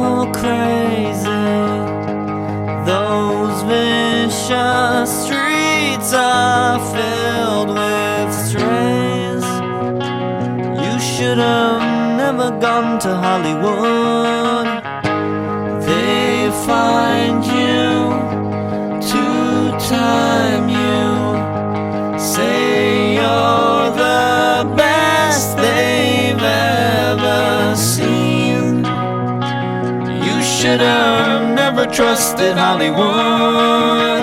go crazy. Those vicious streets are filled with strays. You should have never gone to Hollywood. They find you to time you, say you're the best they've ever seen. You should have never trusted Hollywood.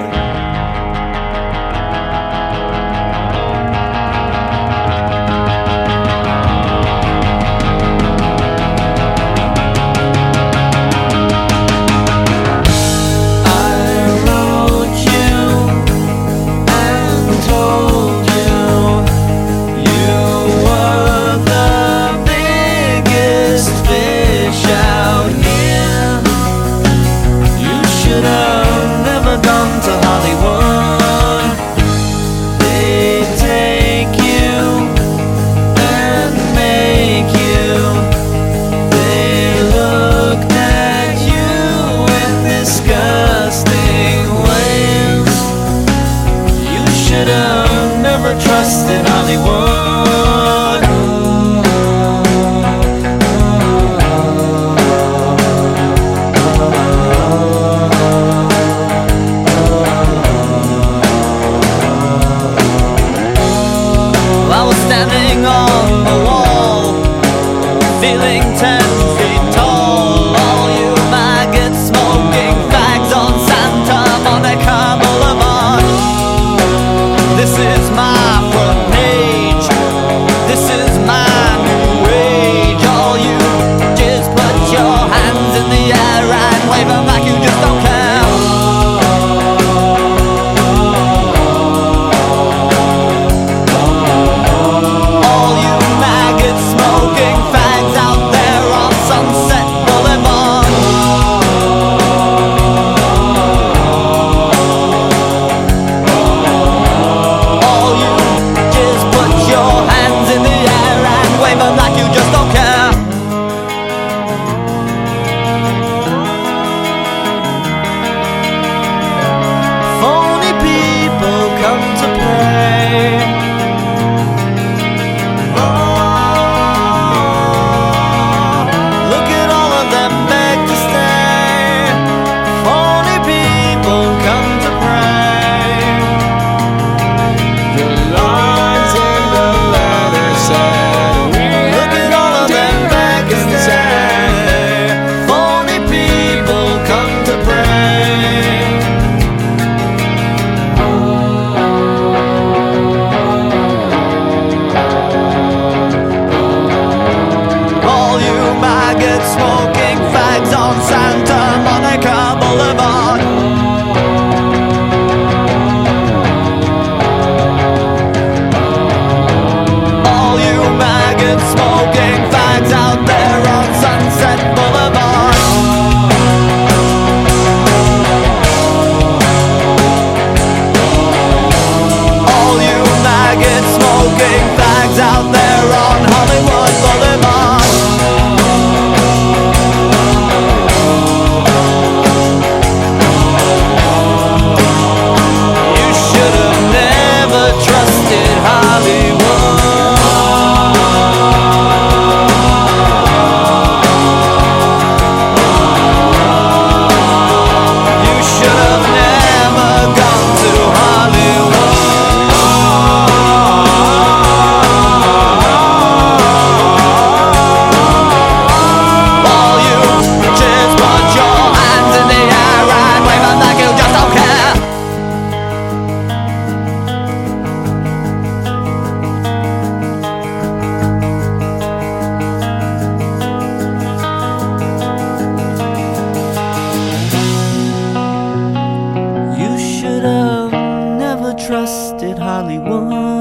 Never trusted Hollywood. I was standing on the wall, feeling 10 feet tall. All you maggots smoking fags on Santa Monica Boulevard. This is my front page. This is my new age. All you just put your hands in the air and wave them like you just don't care. All you maggots smoking fags out there on Sunset Boulevard. Like you just don't care. Phony people come to play. Oh, look at all of them beg to stay. Phony people come to pray. The lines in the letter say smoking fags on Santa Monica Boulevard. All you maggots smoking fags out there on Sunset Boulevard. All you maggots smoking fags out there on Hollywood Boulevard. Trusted Hollywood. You should have never gone to Hollywood. All you just put your hands in the air and wave them like you just don't care. Trusted Hollywood.